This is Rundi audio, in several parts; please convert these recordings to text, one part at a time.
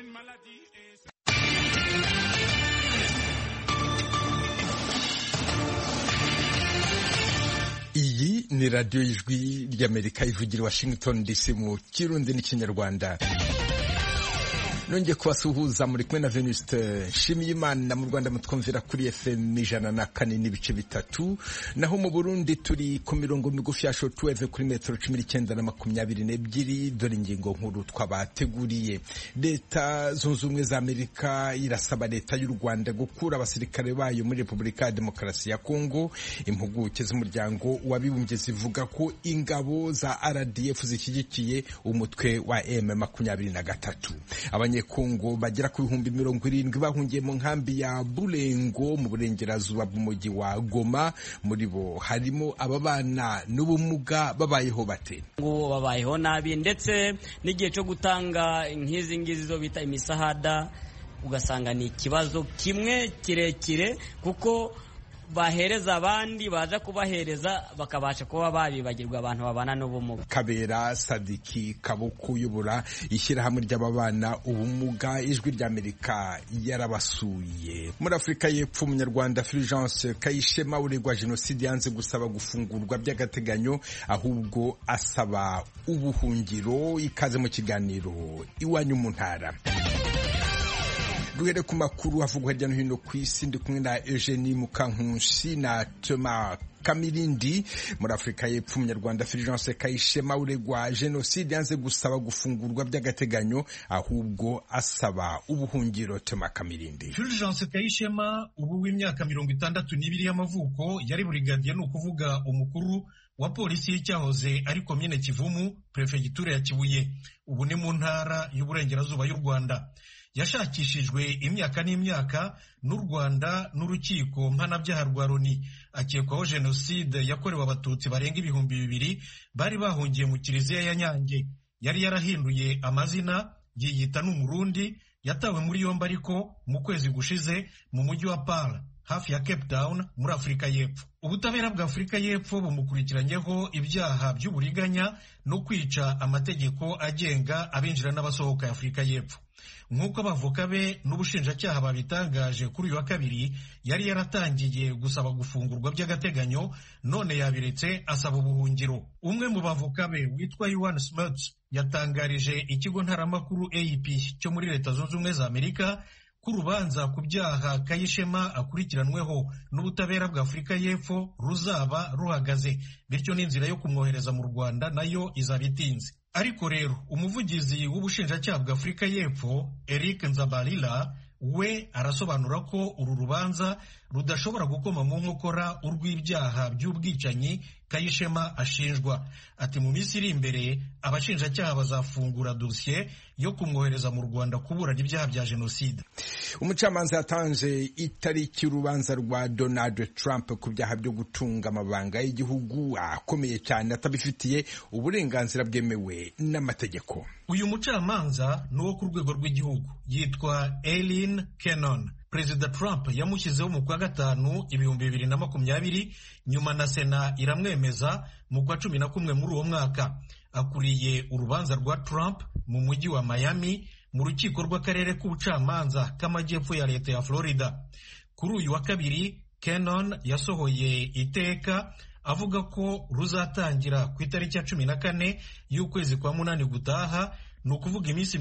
Iyi ni radiyo y'ijwi ry'Amerika ivugira Washington DC mu Kirundi n'Ikinyarwanda. Nongeye kubasuhuza muri kumwe na Venuste Nshimiyimana. Mu Rwanda mutwumvira kuri FM 104.3, naho mu Burundi turi ku mirongo migufi ya shortwave kuri metero 19 na 22. Dore ingingo nkuru twabateguriye. Leta zunze ubumwe za Amerika irasaba leta y'u Rwanda gukura abasirikare bayo muri Repubulika ya Demokarasi ya Kongo. Impuguke z'umuryango w'abibumbye zivuga ko ingabo za RDF zishyigikiye umutwe wa M23. Kongo bagera ku 70,000 bahungiye mu nkambi ya Bulengo mu burengerazuba bw'umujyi wa Goma. Muri bo harimo ababana n'ubumuga. Babayeho bate? Ngo babayeho nabi, ndetse n'igihe cyo gutanga nk'izi ngizi zo bita imisahada ugasanga ni ikibazo kimwe kirekire, kuko bahereza abandi baza kubahereza bakabasha kuba babibagirwa abantu babana n'ubumuga. Kabera Sadiki Kabuku uyobora ishyirahamwe ry'ababana ubumuga. Ijwi ry'Amerika yarabasuye. Muri Afurika y'Epfo, umunyarwanda Fulgence Kayishema uregwa jenoside yanze gusaba gufungurwa by'agateganyo, ahubwo asaba ubuhungiro. Ikaze mu kiganiro Iwanyu mu Ntara. Duhere ku makuru avugwa hirya no hino ku isi. Ndi kumwe na Eugenie Mukankusi na Thomas Kamirindi. Muri Afurika y'Epfo, umunyarwanda Fulgence Kayishema uregwa jenoside yanze gusaba gufungurwa by'agateganyo, ahubwo asaba ubuhungiro. Thomas Kamirindi. Fulgence Kayishema ubu w'imyaka 62 y'amavuko yari burigadiye, ni ukuvuga umukuru wa polisi y'icyahoze ari komine Kivumu, prefegitura ya Kibuye. Ubu ni mu ntara y'uburengerazuba y'u Rwanda. Yashakishijwe imyaka n'imyaka n'u Rwanda n'urukiko mpanabyaha rwa Loni, akekwaho jenoside yakorewe abatutsi barenga 2,000 bari bahungiye mu kiliziya ya Nyange. Yari yarahinduye amazina, yiyita n'Umurundi. Yatawe muri yombi ariko mu kwezi gushize mu mujyi wa Paarl hafi ya Cape Town muri Afurika y'Epfo. Ubutabera bwa Afurika y'Epfo bumukurikiranyeho ibyaha by'uburiganya no kwica amategeko agenga abinjira n'abasohoka ya Afurika y'Epfo. Nk'uko abavoka be n'ubushinjacyaha babitangaje kuri uyu wa kabiri, yari yaratangiye gusaba gufungurwa by'agateganyo, none yabiretse asaba ubuhungiro. Umwe mu bavoka be witwa Yohan Smuts yatangarije ikigo ntaramakuru AP cyo muri Leta Zunze Ubumwe za Amerika ko urubanza ku byaha Kayishema akurikiranweho n'ubutabera bwa Afurika y'Epfo ruzaba ruhagaze, bityo n'inzira yo kumwohereza mu Rwanda nayo izaba itinze. Ariko rero umuvugizi w'ubushinjacyaha bwa Afurika y'Epfo Eric Nzabalila we arasobanura ko uru rubanza rudashobora gukoma mu nkokora urw'ibyaha by'ubwicanyi Kayishema ashinjwa. Ati mu minsi iri imbere abashinjacyaha bazafungura dosiye yo kumwohereza mu Rwanda kuburana ibyaha bya jenoside. Umucamanza yatanze itariki urubanza rwa Donald Trump ku byaha byo gutunga amabanga y'igihugu akomeye cyane atabifitiye uburenganzira bwemewe n'amategeko. Uyu mucamanza ni wo ku rwego rw'igihugu, yitwa Eileen Cannon. Perezida Trump yamushyizeho mu kwa gatanu 2020, nyuma na Sena iramwemeza mu kwa 11 muri uwo mwaka. Akuriye urubanza rwa Trump mu mujyi wa Miami mu rukiko rw'akarere k'ubucamanza k'amajyepfo ya leta ya Florida. Kuri uyu wa kabiri, Cannon yasohoye iteka avuga ko ruzatangira ku itariki ya 14 y'ukwezi kwa munani gutaha, ni ukuvuga iminsi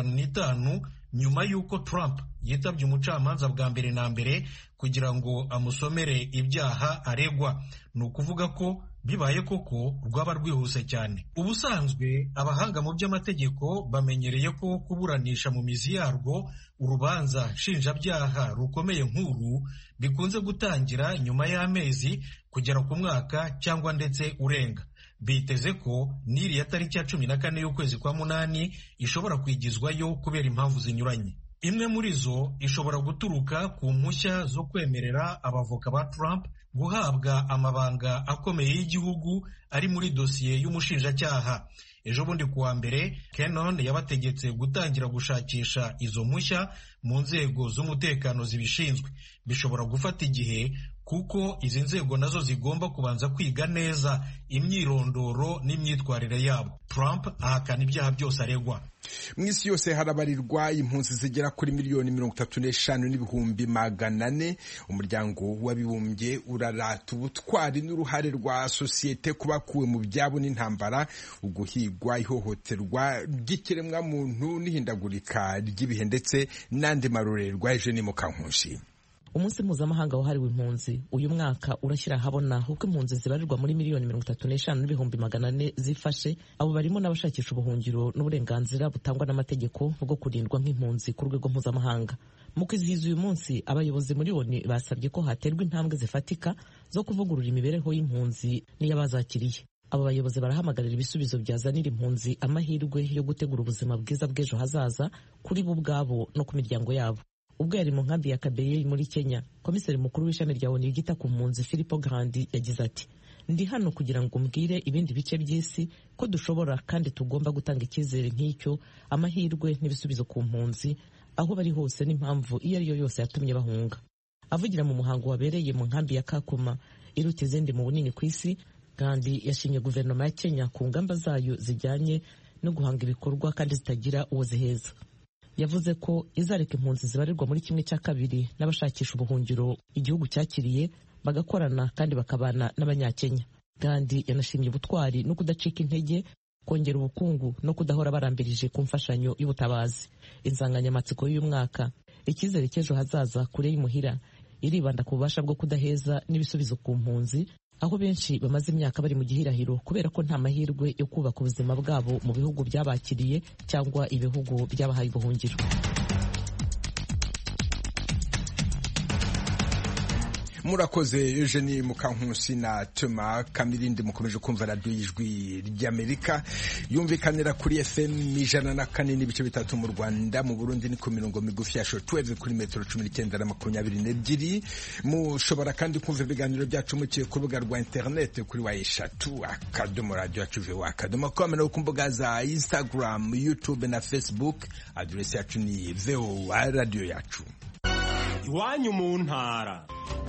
55 nyuma y'uko Trump yitabye umucamanza bwa mbere na mbere kugira ngo amusomere ibyaha aregwa. Ni ukuvuga ko bibaye koko rwaba rwihuse cyane. Ubusanzwe abahanga mu by'amategeko bamenyereye ko kuburanisha mu mizi yarwo urubanza nshinjabyaha rukomeye nk'uru bikunze gutangira nyuma y'amezi kugera ku mwaka cyangwa ndetse urenga. Biteze ko n'iriya tariki ya 14 y'ukwezi kwa munani ishobora kwigizwayo kubera impamvu zinyuranye. Imwe muri zo ishobora guturuka ku mpushya zo kwemerera abavoka ba Trump guhabwa amabanga akomeye y'igihugu ari muri dosiye y'umushinjacyaha. Ejo bundi kuwa mbere, Cannon yabategetse gutangira gushakisha izo mpushya mu nzego z'umutekano zibishinzwe. Bishobora gufata igihe kuko izi nzego nazo zigomba kubanza kwiga neza imyirondoro n'imyitwarire yabo. Trump ahakana ibyaha byose aregwa. mu isi yose harabarirwa impunzi zigera kuri miliyoni 35,400,000. umuryango w'abibumbye urarata ubutwari n'uruhare rwa sosiyete kubakuwe mu byabo n'intambara, uguhigwa, ihohoterwa ry'ikiremwa muntu n'ihindagurika ry'ibihe ndetse n'andi marorerwa. Eugenie Mukankushi. Umunsi mpuzamahanga wahariwe impunzi uyu mwaka urashyira ahabona uko impunzi zibarirwa muri miliyoni 35,400,000 zifashe. Abo barimo n'abashakisha ubuhungiro n'uburenganzira butangwa n'amategeko bwo kurindwa nk'impunzi ku rwego mpuzamahanga. Mu kwizihiza uyu munsi, abayobozi muri ONU basabye ko haterwa intambwe zifatika zo kuvugurura imibereho y'impunzi n'iy'abazakiriye. Abo bayobozi barahamagarira ibisubizo byazanira impunzi amahirwe yo gutegura ubuzima bwiza bw'ejo hazaza kuri bo ubwabo no ku miryango yabo. Ubwo yari mu nkambi ya Kabeyi muri Kenya, komiseri mukuru w'ishami rya ONU ryita ku mpunzi Filippo Grandi yagize ati: ndi hano kugira ngo mbwire ibindi bice by'isi ko dushobora kandi tugomba gutanga icyizere nk'icyo, amahirwe n'ibisubizo ku mpunzi aho bari hose n'impamvu iyo ari yo yose yatumye bahunga. Avugira mu muhango wabereye mu nkambi ya Kakuma iruta izindi mu bunini ku isi, kandi yashimye guverinoma ya Kenya ku ngamba zayo zijyanye no guhanga ibikorwa kandi zitagira uwo ziheza. Yavuze ko izareka impunzi zibarirwa muri 1/2 n'abashakisha ubuhungiro igihugu cyakiriye bagakorana kandi bakabana n'abanyakenya. Kandi yanashimye ubutwari no kudacika intege, kongera ubukungu no kudahora barambirije ku mfashanyo y'ubutabazi. Insanganyamatsiko y'uyu mwaka, icyizere cy'ejo hazaza kure y'imuhira, iribanda ku bubasha bwo kudaheza n'ibisubizo ku mpunzi, aho benshi bamaze imyaka bari mu gihirahiro kubera ko nta mahirwe yo kubaka ubuzima bwabo mu bihugu byabakiriye cyangwa ibihugu byabahaye ubuhungiro. Murakoze Eugenie Mukankusi na Tuma Kamirindi. Mukomeje kumva radio y'Ijwi ry'Amerika yumvikanira kuri FM 104.3 mu Rwanda, mu Burundi ni ku mirongo migufi ya shortwave kuri metero 19 na 22. Mushobora kandi kumva ibiganiro byacu muciye ku rubuga rwa internet kuri eshatu akadomo radio yacu voa.com no ku mbuga za Instagram, YouTube na Facebook. Adresi yacu ni VOA radio yacu. Iwanyu mu ntara.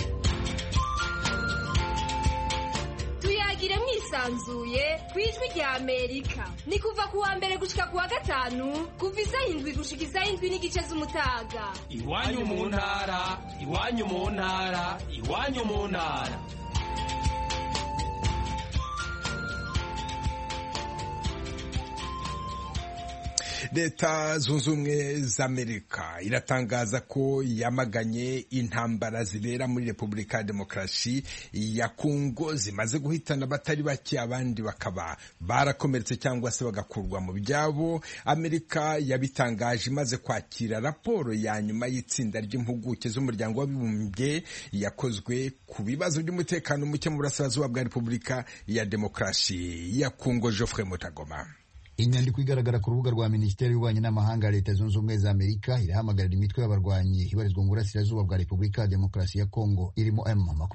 Tuyagire mwisanzuye kwijwi rya Amerika. Ni kuva ku wa mbere gushika ku wa gatanu, kuva isaha 7 gushika isaha 7:30 z'umutaga. Iwanyu mu ntara, iwanyu mu ntara, iwanyu mu ntara. Leta Zunze Ubumwe z'Amerika iratangaza ko yamaganye intambara zibera muri Repubulika ya Demokarasi ya Kongo zimaze guhitana abatari bake, abandi bakaba barakomeretse cyangwa se bagakurwa mu byabo. Amerika yabitangaje imaze kwakira raporo ya nyuma y'itsinda ry'impuguke z'umuryango w'abibumbye yakozwe ku bibazo by'umutekano muke mu burasirazuba bwa Repubulika ya Demokarasi ya Kongo. Geoffrey Mutagoma. Inyandiko igaragara ku rubuga rwa Minisiteri y'Ububanyi n'Amahanga ya Leta Zunze Ubumwe za Amerika irahamagarira imitwe y'abarwanyi ibarizwa mu burasirazuba bwa Repubulika ya Demokarasi ya Kongo irimo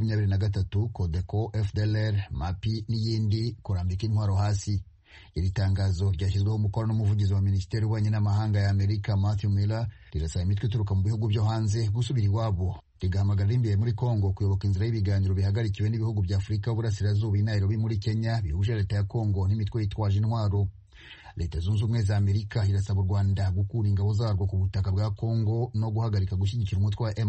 M23, Codeco, FDLR, MAPI n'iyindi kurambika intwaro hasi. Iri tangazo ryashyizweho umukono n'umuvugizi wa Minisiteri y'Ububanyi n'Amahanga ya Amerika Matthew Miller, rirasaba imitwe ituruka mu bihugu byo hanze gusubira iwabo, rigahamagarira imbere muri Kongo kuyoboka inzira y'ibiganiro bihagarikiwe n'ibihugu bya Afurika y'Uburasirazuba i Nairobi muri Kenya bihuje Leta ya Kongo n'imitwe yitwaje intwaro. Leta Zunze Ubumwe za Amerika irasaba u Rwanda gukura ingabo zarwo ku butaka bwa Kongo no guhagarika gushyigikira umutwe wa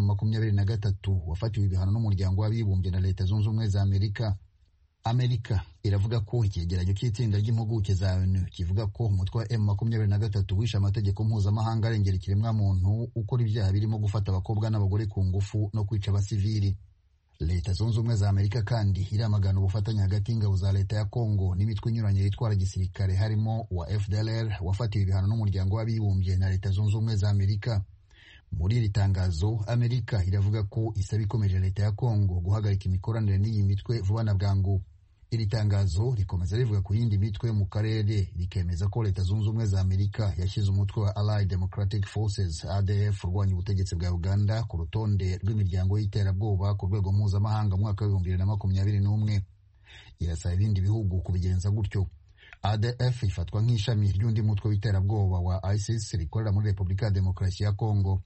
M23 wafatiwe ibihano n'umuryango w'abibumbye na Leta Zunze Ubumwe za Amerika. Amerika iravuga ko icyegeranyo cy'itsinda ry'impuguke za ONU kivuga ko umutwe wa M23 wishe amategeko mpuzamahanga arengera ikiremwamuntu, ukora ibyaha birimo gufata abakobwa n'abagore ku ngufu no kwica abasivili. Leta Zunze Ubumwe za Amerika kandi iramagana ubufatanye hagati y'ingabo za Leta ya Kongo n'imitwe inyuranye yitwara gisirikare harimo wa FDLR wafatiwe ibihano n'umuryango w'abibumbye na Leta Zunze Ubumwe za Amerika. Muri iri tangazo, Amerika iravuga ko isaba ikomeje Leta ya Kongo guhagarika imikoranire n'iyi mitwe vuba na bwangu. Iri tangazo rikomeza rivuga ku yindi mitwe mu karere, rikemeza ko Leta Zunze Ubumwe za Amerika yashyize umutwe wa Allied Democratic Forces ADF urwanya ubutegetsi bwa Uganda ku rutonde rw'imiryango y'iterabwoba ku rwego mpuzamahanga mu mwaka wa 2021. Irasaba ibindi bihugu kubigenza gutyo. ADF ifatwa nk'ishami ry'undi mutwe w'iterabwoba wa ISIS rikorera muri Repubulika ya Demokarasi ya Kongo.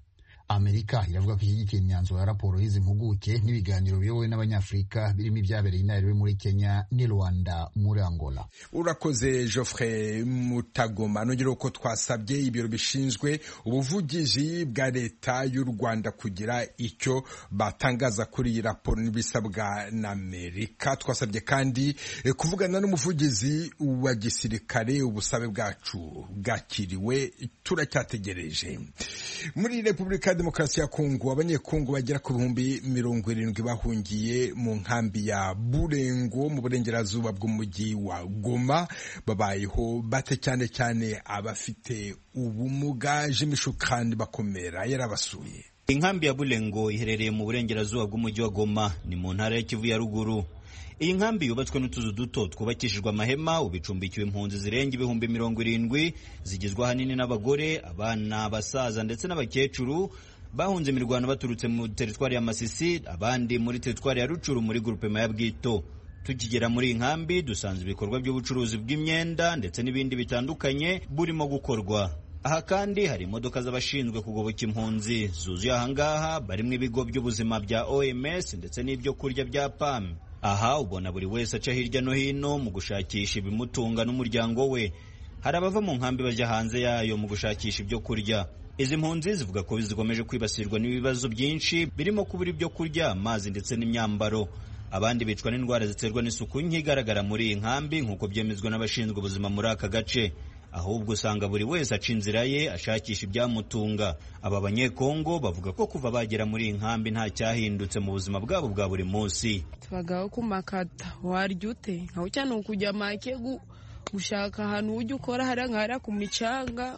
Amerika iravuga ko ishyigikiye imyanzuro ya raporo y'izi mpuguke n'ibiganiro biyobowe n'abanyafurika birimo ibyabereye i Nairobi muri Kenya n'i Rwanda muri Angola. Urakoze Geoffrey Mutagoma. Nongera ko twasabye ibiro bishinzwe ubuvugizi bwa leta y'u Rwanda kugira icyo batangaza kuri iyi raporo n'ibisabwa na Amerika. Twasabye kandi kuvugana n'umuvugizi wa gisirikare. Ubusabe bwacu bwakiriwe, turacyategereje. Muri Repubulika ya Demokarasi ya Kongo, abanyekongo bagera ku 70,000 bahungiye mu nkambi ya Burengo mu burengerazuba bw'umujyi wa Goma. Babayeho bate cyane cyane abafite ubumuga. Jimishukani bakomera yarabasuye. Inkambi ya Burengo iherereye mu burengerazuba bw'umujyi wa Goma, ni mu ntara ya Kivu ya ruguru. Iyi nkambi yubatswe n'utuzu duto twubakishijwe amahema, ubicumbikiwe impunzi zirenga 70,000 zigizwe ahanini n'abagore, abana, abasaza ndetse n'abakecuru bahunze imirwano baturutse mu teritwari ya Masisi, abandi muri teritwari ya Rucuru muri groupement ya Bwito. Tukigera muri iyi nkambi dusanze ibikorwa by'ubucuruzi bw'imyenda ndetse n'ibindi bitandukanye burimo gukorwa. Aha kandi hari imodoka z'abashinzwe kugoboka impunzi zuzuye ahangaha, barimo ibigo by'ubuzima bya OMS ndetse n'ibyo kurya bya PAM. Aha ubona buri wese aca hirya no hino mu gushakisha ibimutunga n'umuryango we. Hari abava mu nkambi bajya hanze yayo mu gushakisha ibyo kurya. Izi mpunzi zivuga ko zikomeje kwibasirwa n'ibibazo byinshi birimo kubura ibyo kurya, amazi ndetse n'imyambaro. Abandi bicwa n'indwara ziterwa n'isuku nke igaragara muri iyi nkambi nk'uko byemezwa n'abashinzwe ubuzima muri aka gace. Ahubwo usanga buri wese aca inzira ye ashakisha ibyamutunga. Aba banyekongo bavuga ko kuva bagera muri iyi nkambi nta cyahindutse mu buzima bwabo bwa buri munsi. Tubagaho kumakata warya ute nkaho cyane ukujya make gushaka ahantu ujya ukora hari ku micanga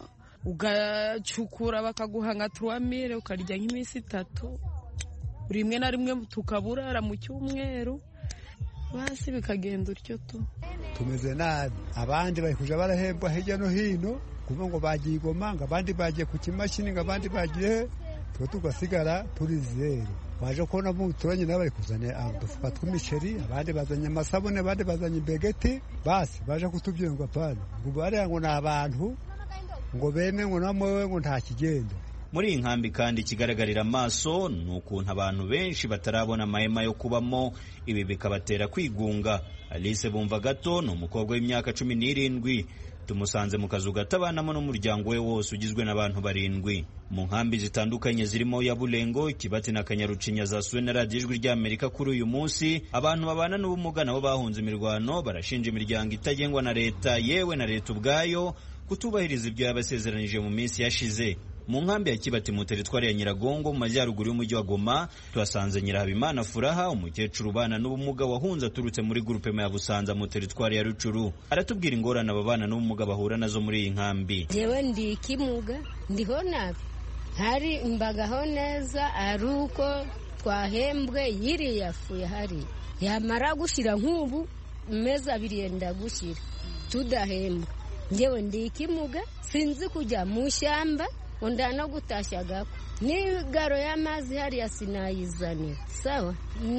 ugacukura bakaguha nka 3000 ukarya nk'iminsi 3, rimwe na rimwe tukaburara mu cyumweru, basi bikagenda utyo tu. Tumeze nabi, abandi bari kuja barahembwa hirya no hino kuva ngo bagiye i Goma, abandi bagiye ku kimashini, abandi bagiye, twe tugasigara turi zero. Baje kubona mu turanye n'abari kuzana udufuka tw'imiceri, abandi bazanye amasabune, abandi bazanye imbegeti, basi baje kutubwira ngo apana ngo bari ngo ni abantu ngo bene ngo namwe ngo nta kigendo. Muri iyi nkambi kandi ikigaragarira amaso ni ukuntu abantu benshi batarabona amahema yo kubamo, ibi bikabatera kwigunga. Alice Bumvagato ni umukobwa w'imyaka 17, tumusanze mu kazu gatabanamo n'umuryango we wose ugizwe n'abantu 7. Mu nkambi zitandukanye zirimo ya Bulengo, Kibati na Kanyarucinya zasuwe na Radio Ijwi ry'Amerika kuri uyu munsi. Abantu babana n'ubumuga nabo bahunze imirwano barashinja imiryango itagengwa na leta, yewe na leta ubwayo, kutubahiriza ibyo yabasezeranije mu minsi yashize. Mu nkambi ya Kibati mu teritwari ya Nyiragongo mu majyaruguru y'umujyi wa Goma, twasanze Nyirahabimana Furaha, umukecuru ubana n'ubumuga wahunze aturutse muri groupement ya Busanza mu teritwari ya Rucuru. Aratubwira ingorane ababana n'ubumuga bahura nazo muri iyi nkambi. Jewe ndi kimuga, ndiho nabi, hari imbagaho neza, aruko twahembwe yiri yafuye hari yamara gushira nk'ubu meza 2 yenda gushira tudahembwa. Jewe ndi kimuga, sinzi kujya mu shyamba onda no gutashagako n'igaro y'amazi hari yasinayizanira sawa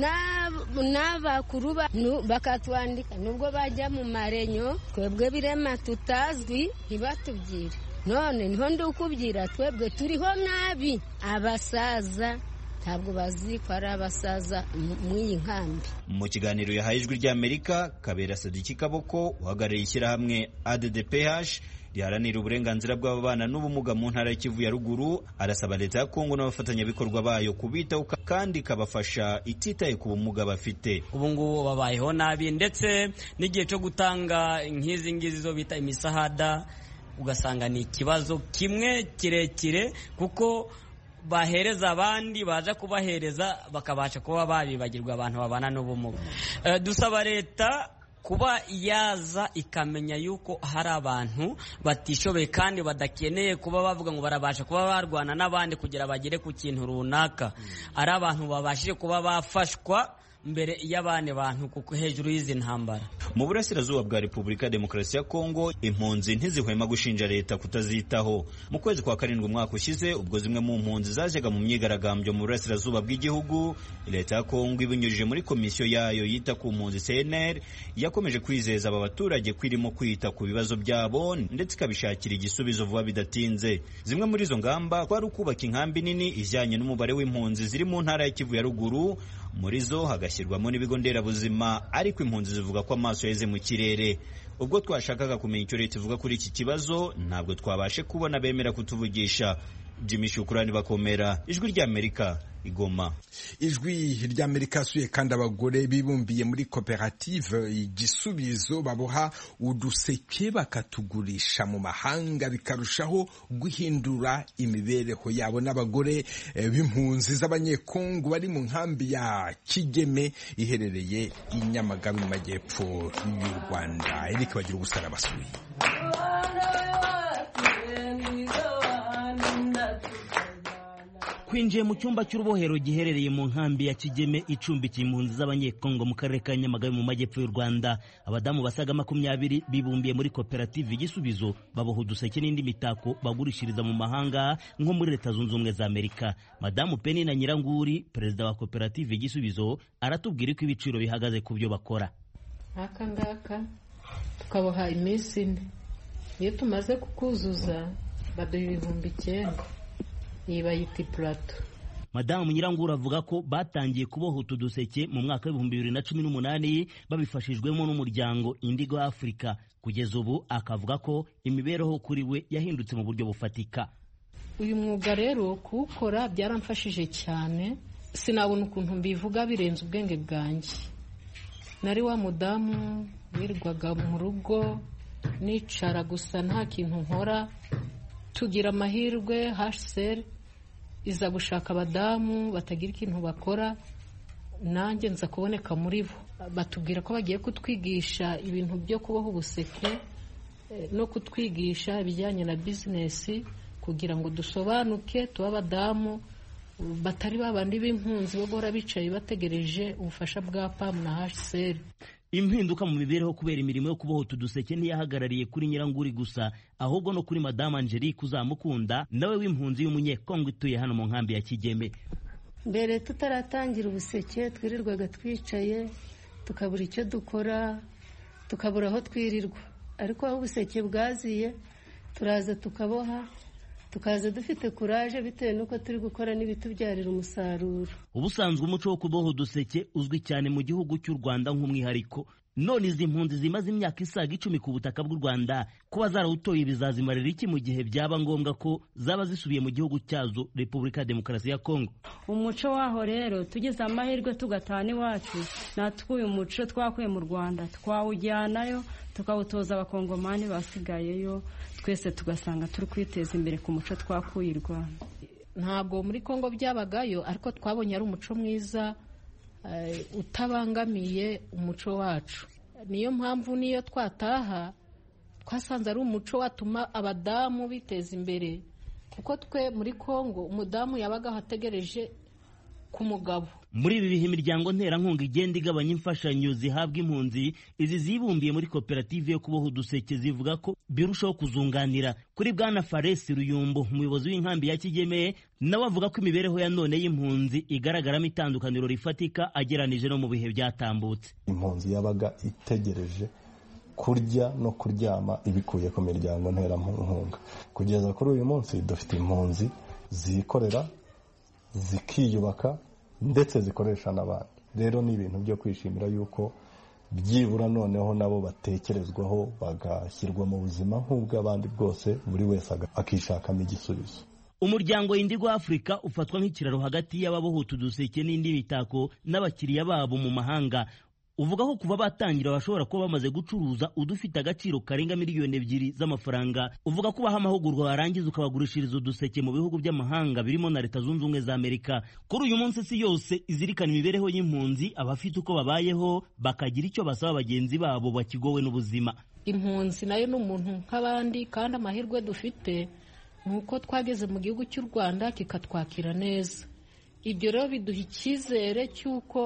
n'abakuruba bakatwandika nubwo bajya mu marenyo, twebwe birema tutazwi ntibatubwire. None niho ndukubwira twebwe turiho nabi. Abasaza ntabwo bazi ko ari abasaza mu iyi nkambi. Mu kiganiro yahaye Ijwi ry'Amerika, Kabera Sadiki Kaboko uhagarariye ishyirahamwe ADDPH riharanira uburenganzira bw'ababana n'ubumuga mu ntara ya Kivu ya ruguru, arasaba leta ya Kongo n'abafatanyabikorwa bayo kubitaho kandi kabafasha ititaye ku bumuga bafite. Ubu ngubu babayeho nabi, ndetse n'igihe cyo gutanga nk'izi ngizi zo bita imisahada ugasanga ni ikibazo kimwe kirekire, kuko bahereza abandi baza kubahereza bakabasha kuba babibagirwa abantu babana n'ubumuga. Dusaba leta kuba yaza ikamenya yuko hari abantu batishoboye kandi badakeneye kuba bavuga ngo barabasha kuba barwana n'abandi kugira bagere ku kintu runaka. Ari abantu babashije kuba bafashwa mbere y'abane bantu kuko hejuru y'izi ntambara. Mu burasirazuba bwa Repubulika ya Demokarasi ya Kongo, impunzi ntizihwema gushinja leta kutazitaho. Mu kwezi kwa karindwi umwaka ushize, ubwo zimwe mu mpunzi zajyaga mu myigaragambyo mu burasirazuba bw'igihugu, leta ya Kongo ibinyujije muri komisiyo yayo yita ku mpunzi CNR yakomeje kwizeza aba baturage kwirimo kwita ku bibazo byabo ndetse ikabishakira igisubizo vuba bidatinze. Zimwe muri izo ngamba kwari ukubaka inkambi nini ijyanye n'umubare w'impunzi ziri mu ntara ya Kivu ya ruguru, muri zo hagashyirwamo n'ibigo nderabuzima, ariko impunzi zivuga ko amaso yaheze mu kirere. Ubwo twashakaga kumenya icyo leta ivuga kuri iki kibazo, ntabwo twabashe kubona bemera kutuvugisha. Jimmy Shukurani Bakomera, Ijwi ry'Amerika, Igoma. Ijwi ry'Amerika suye kandi abagore bibumbiye muri koperative Igisubizo baboha uduseke bakatugurisha mu mahanga, bikarushaho guhindura imibereho yabo. N'abagore b'impunzi z'abanyekongo bari mu nkambi ya Kigeme iherereye i Nyamagabe mu majyepfo y'u Rwanda. Eric bagira ubusara basuye. Kwinjiye mu cyumba cy'urubohero giherereye mu nkambi ya Kigeme icumbikiye impunzi z'abanyekongo mu karere ka Nyamagabe mu majyepfo y'u Rwanda. Abadamu basaga 20 bibumbiye muri koperative Igisubizo baboha uduseke n'indi mitako bagurishiriza mu mahanga nko muri Leta Zunze Ubumwe za Amerika. Madamu Penny na Nyiranguri, perezida wa koperative Igisubizo, aratubwira ko ibiciro bihagaze ku byo bakora. Aka ngaka tukaboha iminsi ine, iyo tumaze kukuzuza baduha 9,000. Iyi bayita plato. Madamu Nyiranguru avuga ko batangiye kuboha utu duseke mu mwaka wa 2018 babifashijwemo n'umuryango Indigo Africa. Kugeza ubu akavuga ko imibereho kuri we yahindutse mu buryo bufatika. Uyu mwuga rero kuwukora byaramfashije cyane, sinabona ukuntu mbivuga birenze ubwenge bwanjye. Nari wa mudamu wirwaga mu rugo nicara gusa nta kintu nkora. Tugira amahirwe HCR iza gushaka abadamu batagira ikintu bakora, nanjye nza kuboneka muri bo. Batubwira ko bagiye kutwigisha ibintu byo kuboha ubuseke no kutwigisha ibijyanye na business kugira ngo dusobanuke tuba abadamu batari babandi b'impunzi bo gora bicaye bategereje ubufasha bwa PAM na HCR. Impinduka mu mibereho kubera imirimo yo kuboha uduseke ntiyahagarariye kuri Nyiranguri gusa, ahubwo no kuri Madame Angelique Uzamukunda, nawe w'impunzi y'umunyekongo ituye hano mu nkambi ya Kigeme. Mbere tutaratangira ubuseke twirirwaga twicaye tukabura icyo dukora, tukabura aho twirirwa, ariko aho ubuseke bwaziye turaza tukaboha, tukaza dufite kuraje bitewe nuko turi gukora n'ibitubyarira umusaruro. Ubusanzwe umuco wo kuboha uduseke uzwi cyane mu gihugu cy'u Rwanda nk'umwihariko. None izi mpunzi zimaze imyaka isaga 10 ku butaka bw'u Rwanda, kuba zarawutoye bizazimarira iki mu gihe byaba ngombwa ko zaba zisubiye mu gihugu cyazo Repubulika ya Demokarasi ya Kongo? Umuco waho rero tugize amahirwe tugatana iwacu, natwe uyu muco twakuye mu Rwanda twawujyanayo tukawutoza abakongomani basigayeyo, twese tugasanga turi kwiteza imbere ku muco twakuye i Rwanda. Ntabwo muri Kongo byabagayo, ariko twabonye ari umuco mwiza utabangamiye umuco wacu. Niyo mpamvu niyo twataha twasanze ari umuco watuma abadamu biteza imbere, kuko twe muri Kongo umudamu yabaga ategereje ku mugabo. Muri ibi bihe imiryango nterankunga igenda igabanya imfashanyo zihabwa impunzi, izi zibumbiye muri koperative yo kuboha uduseke zivuga ko birushaho kuzunganira. Kuri Bwana Fares Ruyumbo, umuyobozi w'inkambi ya Kigeme, nawe avuga ko imibereho ya none y'impunzi igaragaramo itandukaniro rifatika ageranije no mu bihe byatambutse. Impunzi yabaga itegereje kurya no kuryama ibikuye ku miryango nterankunga. Kugeza kuri uyu munsi dufite impunzi zikorera, zikiyubaka ndetse zikoresha n'abandi. Rero ni ibintu byo kwishimira yuko byibura noneho nabo batekerezwaho bagashyirwa mu buzima nk'ubw'abandi bwose, buri wese akishakamo igisubizo. Umuryango Indigo Africa ufatwa nk'ikiraro hagati y'ababoha uduseke n'indi mitako n'abakiriya babo mu mahanga. Uvuga ko kuva batangira bashobora kuba bamaze gucuruza udufite agaciro karenga miliyoni 2 z'amafaranga. Uvuga ko baha amahugurwa barangiza ukabagurishiriza uduseke mu bihugu by'amahanga birimo na Leta Zunze Ubumwe za Amerika. Kuri uyu munsi si yose izirikana imibereho y'impunzi, abafite uko babayeho bakagira icyo basaba bagenzi babo bakigowe n'ubuzima. Impunzi nayo n'umuntu nk'abandi, kandi amahirwe dufite nuko twageze mu gihugu cy'u Rwanda kikatwakira neza. Ibyo rero biduha icyizere cy'uko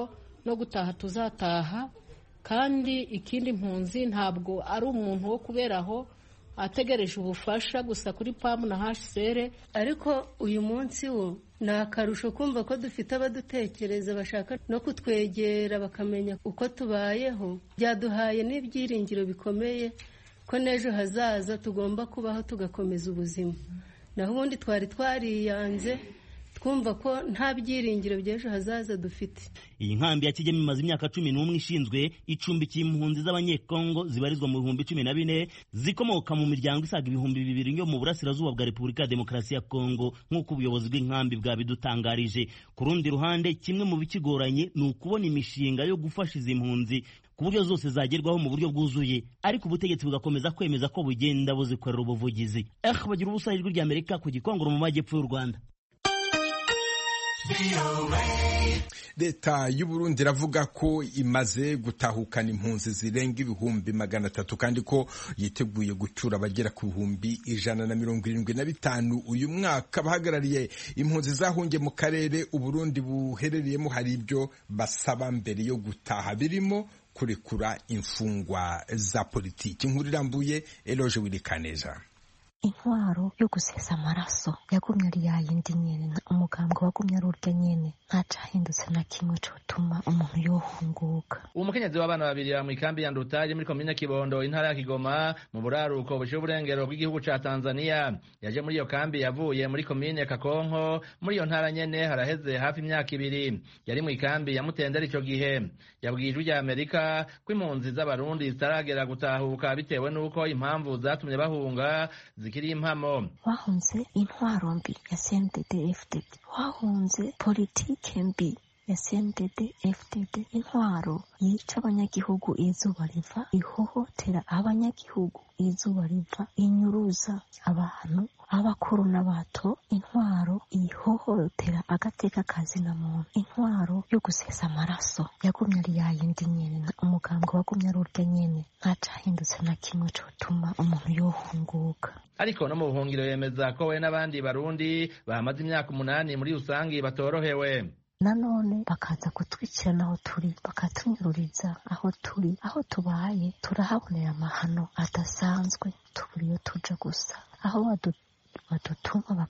no gutaha tuzataha, kandi ikindi impunzi ntabwo ari umuntu wo kuberaho ategereje ubufasha gusa kuri PAM na HCR. Ariko uyu munsi wo ni akarusho kumva ko dufite abadutekereza bashaka no kutwegera bakamenya uko tubayeho. Byaduhaye n'ibyiringiro bikomeye ko n'ejo hazaza tugomba kubaho tugakomeza ubuzima. Naho ubundi twari twariyanze twumva ko nta byiringiro by'ejo hazaza dufite. Iyi nkambi ya Kigeme imaze imyaka 11 ishinzwe icumbikiye impunzi z'abanyekongo zibarizwa mu 2014 zikomoka mu miryango isaga 2000 yo mu burasirazuba bwa Repubulika ya Demokarasi ya Kongo, nk'uko ubuyobozi bw'inkambi bwabidutangarije. Ku rundi ruhande, kimwe mu bikigoranye ni ukubona imishinga yo gufasha izi mpunzi ku buryo zose zagerwaho mu buryo bwuzuye, ariko ubutegetsi bugakomeza kwemeza ko bugenda buzikorera ubuvugizi. Bagira ubusa ijwi ry'Amerika ku Gikongoro mu majyepfo y'u Rwanda. Leta y'u Burundi iravuga ko imaze gutahukana impunzi zirenga 300,000 kandi ko yiteguye gucyura abagera ku 175 uyu mwaka. Abahagarariye impunzi zahungiye mu karere u Burundi buherereyemo hari ibyo basaba mbere yo gutaha, birimo kurekura imfungwa za politiki. Inkuru irambuye Eloge Wilikaneza. Intwaro yo gusesa amaraso yagumye ari yayindi nyene, umugambwe wagumye ari urya nyene, ntacahindutse na kimwe cotuma umuntu yohunguka. Umukenyezi w'abana babiri mu ikambi ya Ndutari muri komine Kibondo intara ya Kigoma mu buraruko bushiye uburengero bw'igihugu ca Tanzania yaje muri iyo kambi yavuye muri komine Kakonko muri iyo ntara nyene haraheze hafi imyaka 2. Yari mu ikambi ya Mutendera ico gihe. Yabwiye ijwi ry'Amerika ko impunzi z'abarundi zitaragera gutahuka bitewe nuko impamvu zatumye bahunga zikiri impamo. Wahunze intwaro mbi ya CNDD-FDD, wahunze politike mbi ya CNDD-FDD, intwaro yica abanyagihugu izuba riva, ihohotera abanyagihugu izuba riva, inyuruza abantu abakuru n'abato, intwaro ihohotera agateka kazina muntu, intwaro yo gusesa amaraso yagumye ari yayindi nyene, umugambwe wagumye ari urya nyene, ntacahindutse na kimwe cotuma umuntu yohunguka. Ariko no mu buhungiro yemeza ko we n'abandi barundi bamaze imyaka 8 muri usangi batorohewe. Nanone bakaza kutwicirana aho turi, bakatunyururiza aho turi, aho tubaye turahabonera amahano adasanzwe, tuburiyo tuja gusa aho badutuma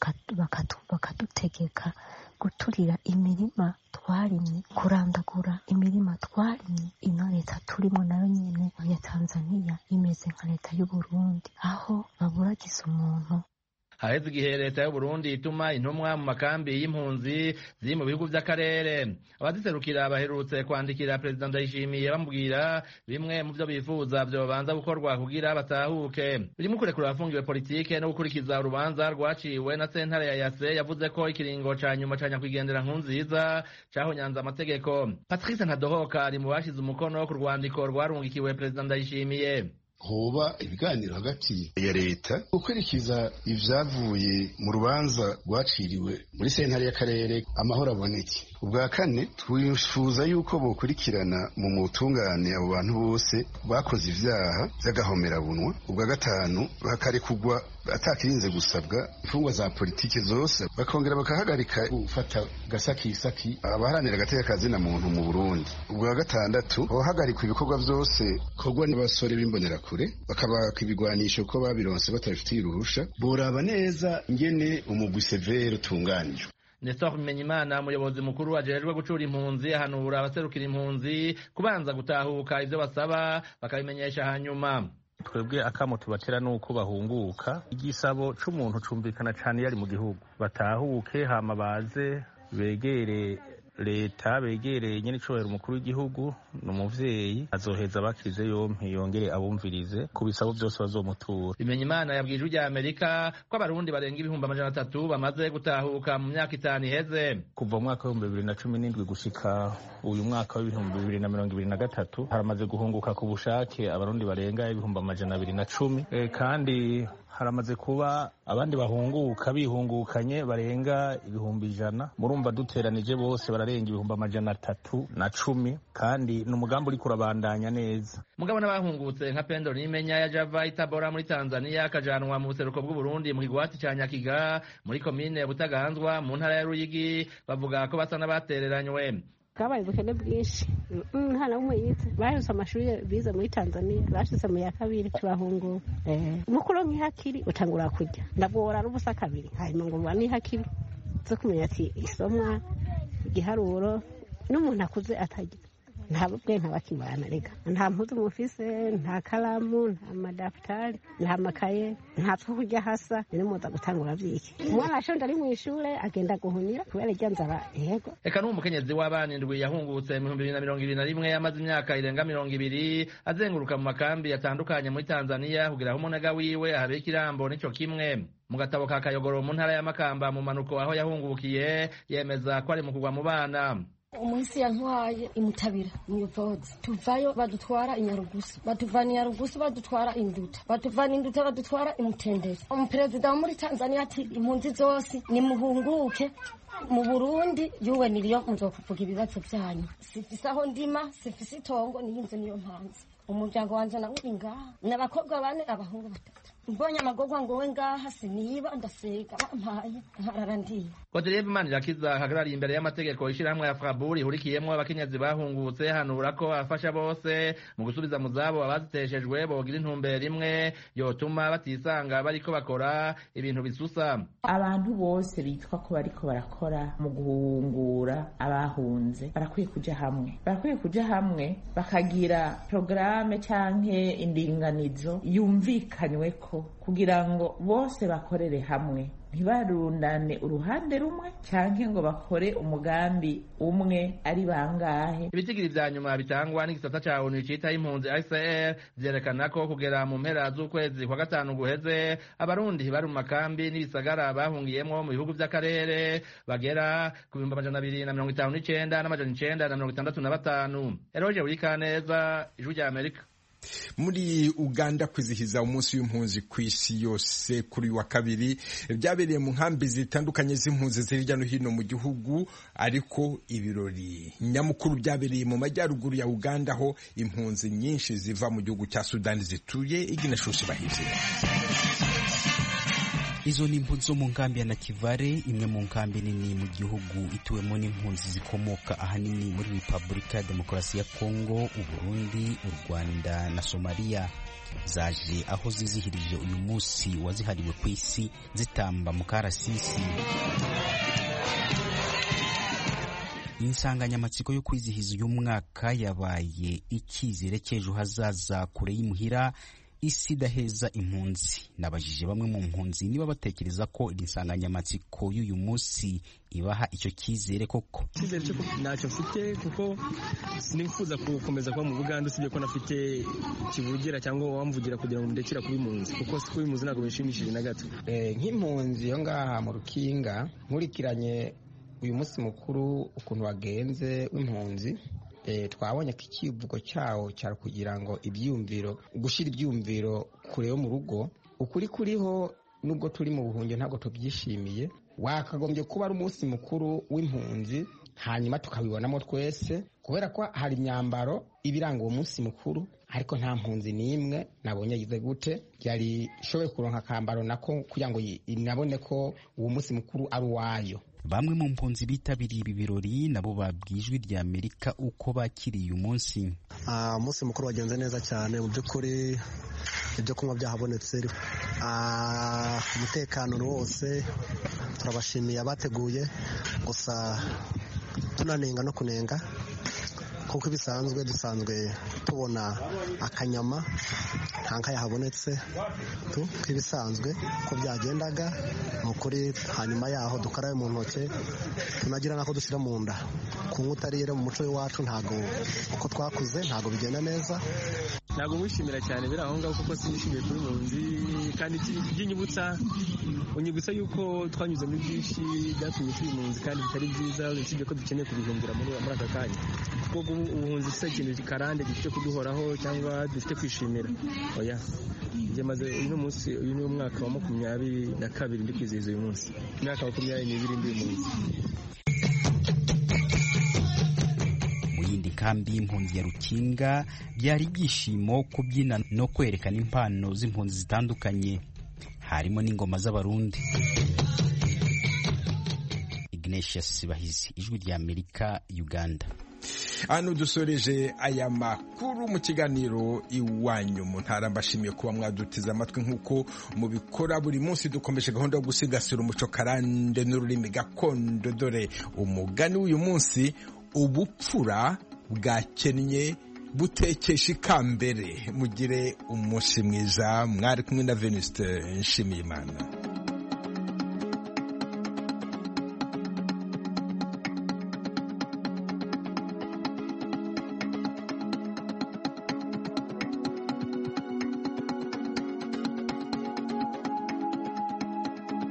bakadutegeka guturira imirima twarimye, kurandagura imirima twarimye. Ino leta turimo nayo nyene ya Tanzania imeze nka leta y'u Burundi, aho baburagiza umuntu. Haheze igihe leta y'u Burundi ituma intumwa mu makambi y'impunzi ziri mu bihugu by'akarere. Abaziserukira baherutse kwandikira Perezida Ndayishimiye bamubwira bimwe mu byo bifuza byo banza gukorwa kugira batahuke, birimo kurekura abafungiwe politike no gukurikiza urubanza rwaciwe na sentare ya Yase yavuze ko ikiringo ca nyuma ca nyakwigendera Nkurunziza cahonyanze amategeko. Patrice Ntadohoka ari mu bashize umukono ku rwandiko rwarungikiwe Perezida Ndayishimiye. Hoba ibiganiro hagati ya leta gukurikiza ivyavuye mu rubanza rwaciriwe muri sentare y'akarere, amahoro aboneke. Ubwa kane, twifuza yuko bokurikirana mu mutungane abo bantu bose bakoze ivyaha vy'agahomerabunwa. Ubwa gatanu, bakarekugwa atakirinze gusabwa imfungwa za politike zose, bakongera bakahagarika gufata gasakisaki abaharanira agateka kazina muntu mu Burundi. Ubwa gatandatu, hohagarikwa ibikorwa vyose korwa n'abasore b'imbonerakure, bakabaka ibigwanisho ko babironse batabifitiye uruhusha. Boraba neza ingene umugwi severe utunganijwe. Nestor Bimenyimana, umuyobozi mukuru ajejwe gucura impunzi, ahanura abaserukira impunzi kubanza gutahuka ivyo basaba bakabimenyesha hanyuma. Twebwe akamo tubatera nuko bahunguka, igisabo c'umuntu cumvikana cane yari mu gihugu, batahuke hama baze begere leta, begereye nyene icobera umukuru w'igihugu n'umuvyeyi, azoheza bakize yompi yongere abumvirize ku bisabo byose bazomutura. Bimenyimana yabwiye ijwi ry'Amerika ko abarundi barenga 300,000 bamaze gutahuka mu myaka 5 iheze. Kuva mu mwaka wa 2017 gushika uyu mwaka wa 2023 haramaze guhunguka ku bushake abarundi barenga 210,000 kandi haramaze kuba abandi bahunguka bihungukanye barenga 100,000. Murumva duteranije bose bararenga 310,000 kandi n'umugambi uri kurabandanya neza. Mugabo n'abahungutse nka Pendo Nimenya ya Java Itabora muri Tanzania akajanwa mu buseruko bw'u Burundi mu kigwati ca Nyakiga muri komine Butaganzwa mu ntara ya Ruyigi bavuga ko basa n'abatereranywe. bwabaye ubukene bwinshi nta na umwe yize bahise amashuri bize muri Tanzania bashyize mu ya kabiri turahungura mukuru nk'ihakiri utangura kujya ndabwora n'ubusa kabiri hanyuma ngo uba n'ihakiri zo kumenya ati isomwa igiharuro n'umuntu akuze atagira nta bwe ntabakimana rega nta mpuzu mufise nta karamu nta madaftari nta makaye nta two kujya hasa ni muza gutangura vyiki umwana ashonje ari mu ishure agenda guhunira kubera irya nzara yego eka n'umukenyezi w'abana indwi yahungutse mu 2021 yamaze imyaka irenga 20 azenguruka mu makambi yatandukanye muri Tanzania kugira aho umunega wiwe ahabika ikirambo nico kimwe mu gatabo ka Kayogoro mu ntara ya Makamba mu manuko aho yahungukiye yemeza ko ari mu kugwa mu bana umuhisi yantwaye imutabira umuyobozi tuvayo badutwara inyarugusu batuvana inyarugusu badutwara induta batuvana induta badutwara imutendere umuperezida wo muri Tanzania ati impunzi zose nimuhunguke mu Burundi yuwe niriyo muzokuvuga ibibazo byanyu sifise aho ndima sifise itongo n'inzu niyo mpanze umuryango wanje nawe ingaha n'abakobwa bane abahungu batatu mbonye amagogwa ngo we ngaha siniba ndasega bampaye nkarara ndiye Godelieve Manirakiza hagarariye imbere y'amategeko ishirahamwe ya Fraburi ihurikiyemwo abakenyezi bahungutse hanura ko afasha bose mu gusubiza mu zabo abaziteshejwe bogira intumbero imwe yotuma batisanga bariko bakora ibintu bisusa abantu bose bitwa ko bariko barakora mu guhungura abahunze barakwiye kuja hamwe bakagira programe canke indinganizo yumvikanyweko kugira ngo bose bakorere hamwe ntibarundane uruhande rumwe canke ngo bakore umugambi umwe ari bangahe. Ibitigiri vya nyuma bitangwa n'igisata ca ONU cita impunzi ICR vyerekana ko kugera mu mpera z'ukwezi kwa gatanu guheze abarundi bari mu makambi n'ibisagara bahungiyemwo mu bihugu vy'akarere bagera ku 259 n'amajana 965. Eroje Urikaneza, Ijwi rya Amerika. Muri Uganda kwizihiza umunsi w'impunzi ku isi yose kuri wa kabiri byabereye mu nkambi zitandukanye z'impunzi ziri hirya no hino mu gihugu, ariko ibirori nyamukuru byabereye mu majyaruguru ya Uganda aho impunzi nyinshi ziva mu gihugu cya Sudani zituye. Iginashushi bahize izo ni impunzi zo mu nkambi ya Nakivale, imwe mu nkambi nini mu gihugu ituwemo n'impunzi zikomoka ahanini muri Repubulika ya Demokarasi ya Kongo, Uburundi, u Rwanda na Somalia. Zaje aho zizihirije uyu munsi wazihariwe ku isi zitamba mu karasisi. Insanganyamatsiko yo kwizihiza uyu mwaka yabaye icyizere cy'ejo hazaza kure y'imuhira, isi idaheza impunzi. Nabajije bamwe mu mpunzi niba batekereza ko iri nsanganyamatsiko y'uyu munsi ibaha icyo cyizere koko. Icyizere cyo ntacyo mfite kuko sinifuza gukomeza kuba mu Buganda usibye ko nafite kivugira cyangwa wamvugira kugira ngo ndekera kuba impunzi, kuko si kuba impunzi ntabwo bishimishije na gato. Nk'impunzi yo ngaha mu Rukinga nkurikiranye uyu munsi mukuru ukuntu wagenze w'impunzi, twabonye ko ikivugo cyawo cyari kugira ngo gushyira ibyumviro kure yo mu rugo. Ukuri kuriho nubwo turi mu buhungiro ntabwo tubyishimiye. Wakagombye kuba ari umunsi mukuru w'impunzi, hanyuma tukabibonamo twese, kubera ko hari imyambaro ibiranga uwo munsi mukuru, ariko nta mpunzi n'imwe nabonye yize gute yari ishoboye kuronka akambaro nako kugira ngo inabone ko uwo munsi mukuru ari uwayo. Bamwe mu mpunzi bitabiriye ibi birori nabo babwiye Ijwi rya Amerika uko bakiriye uyu munsi. Umunsi mukuru wagenze neza cyane, mu by'ukuri ibyo kunywa byahabonetse, umutekano wose turabashimiye abateguye, gusa tunanenga no kunenga kuko ibisanzwe dusanzwe tubona akanyama nta nka yahabonetse nk'ibisanzwe ko byagendaga ni ukuri. Hanyuma yaho dukarabe mu ntoke, tunagira n'ako dushyira mu nda. Kunywa utarire mu muco w'iwacu ntabwo uko twakuze ntabwo bigenda neza. Ntabwo mwishimira cyane biri aho ngaho kuko sinishimiye kuri impunzi, kandi unyibutsa yuko twanyuze muri byinshi byatumye turi impunzi kandi bitari byiza, usibye ko dukeneye kubihindura muri aka kanya, kuko ubuhunzi si ikintu karande gifite kuduhoraho cyangwa dufite kwishimira. Oya, uyu ni umwaka wa 22 ndi kwizihiza uyu munsi, imyaka 22 ndi impunzi. Mu yindi kambi y'impunzi ya Rukinga byari ibyishimo, kubyina no kwerekana impano z'impunzi zitandukanye, harimo n'ingoma z'Abarundi. Ignatius Bahizi, Ijwi rya Amerika, Uganda. hano dusoreje aya makuru mu kiganiro iwanyu mu ntara. Mbashimiye kuba mwadutiza amatwi nk'uko mubikora buri munsi. Dukomeje gahunda yo gusigasira umuco karande n'ururimi gakondo. Dore umugani w'uyu munsi: ubupfura bwakennye butekesha ikambere. Mugire umunsi mwiza. Mwari kumwe na Venuste Nshimiyimana.